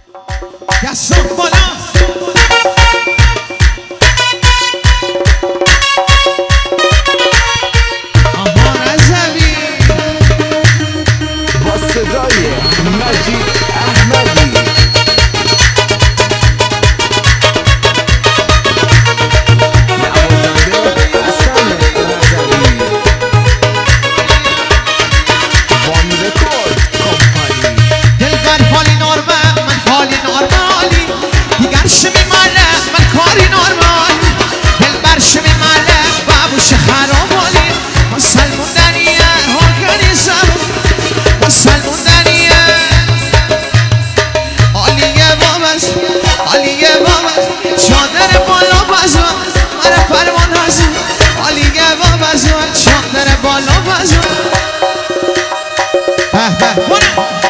دستان بالا آها رضوی با صدای مجید احمدی. دلبر حالی نرمه من حالی نرمالی دیگر شمی ماله من کاری نرمالی دلبر شمی ماله بابوش خرابالی مسلمون دنیه هرگنی زبون مسلمون دنیه عالیه بابش عالیه بابش چادر بالا بزن مرا فرمان هزون عالیه بابش چادر بالا بزن